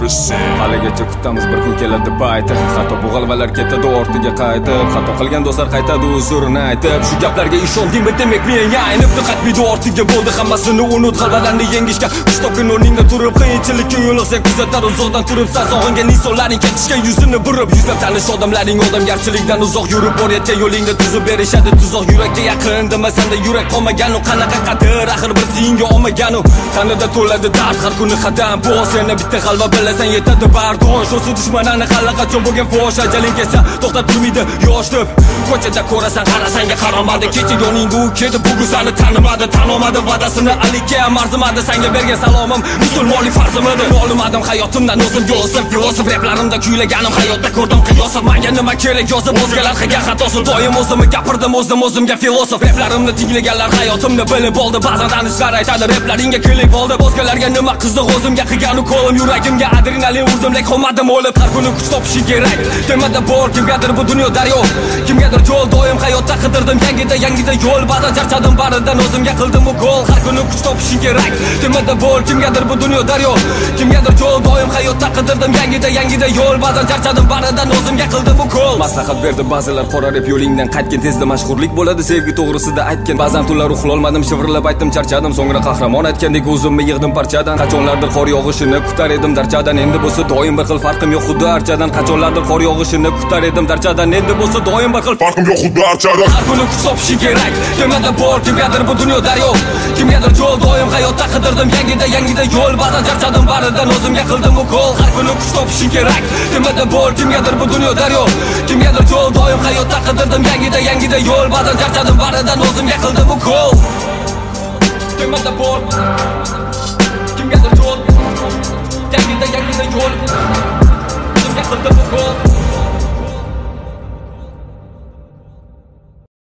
Haligacha kutamiz bir kun keladi payti. Hatto bu g'alvalar ketadi ortiga qaytib. Xato qilgan do'stlar qaytadi uzrini aytib. Shu gaplarga ishondingmi demak men aynib diqqat ortiga bo'ldi hammasini unut. G'alvalarni yengishga kuch topgan o'rningda turib qiyinchilikka yo'liqsang kuzatar uzoqdan turib sazog'inga insonlarning ketishgan yuzini burib. Yuzlab tanish odamlaring odamgarchilikdan uzoq yurib borayotgan yo'lingda tuzib berishadi tuzoq yurakka yaqin demasanda yurak qolmagan u qanaqa qadir axir bir tiyinga olmagan u tanada to'ladi dard har kuni qadam bu seni bitta g'alva bilasan yetadi bardosh o'si dushmanani allaqachon bo'lgan fosh ajaling kelsa to'xtab turmaydi yosh deb ko'chada ko'rasan qarasanga qaramadi kecha yoningda u keldi bugun seni tanimadi tanolmadi va'dasini alika arzimadi senga bergan salomim musulmonlik farzim edi olmadim hayotimdan o'zim yo'lsim filosof replarimda kuylaganim hayotda ko'rdim qiyosib menga nima kerak yozib o'zgalar qilgan xatosi doim o'zimni gapirdim o'zimga filosof replarimni tinglaganlar hayotimni bilib oldi ba'zan tanishlar aytadi replaringga klik bo'ldi o'zgalarga nima qiziq o'zimga qilgan ukolim yuragimga adrenalin urdim lek qolmadim o'lib har kuni kuch topishing kerak temada bor kimgadir bu dunyo daryo kimgadir yo'l doim hayotda qidirdim yangida yo'l ba'zan charchadim baridan o'zimga qildim ukol har kuni kuch topishing kerak temada bor kimgadir bu dunyo daryo kimgadir yo'l doim hayotda qidirdim yangida yo'l ba'zan charchadim baridan o'zimga qildim ukol maslahat berdi ba'zilar qora rep yo'lingdan qaytgin tezda mashhurlik bo'ladi sevgi to'g'risida aytgan ba'zan tunlar uxlolmadim shivirlab aytdim charchadim so'ngra qahramon aytgandek o'zimni yig'dim parchadan qachonlardir qor yog'ishini kutar edim darchadan endi bo'lsa doim bir xil farqim yo'q xuddi archadan qachonlardir qor yog'ishini kutar edim darchadan endi bo'lsa doim bir xil farqim yo'q xuddi archadan har kuni kuch topishing kerak temada bor kimgadir bu dunyo daryo kimgadir yo'l doim hayotda qidirdim yangida yo'l ba'zan charchadim baridan o'zimga qildim ukol har kuni kuch topishing kerak temada bor kimgadir bu dunyo daryo kimgadir yo'l doim hayotda qidirdim yangida yo'l ba'zan charchadim baridan o'zimga qildim ukol temada bor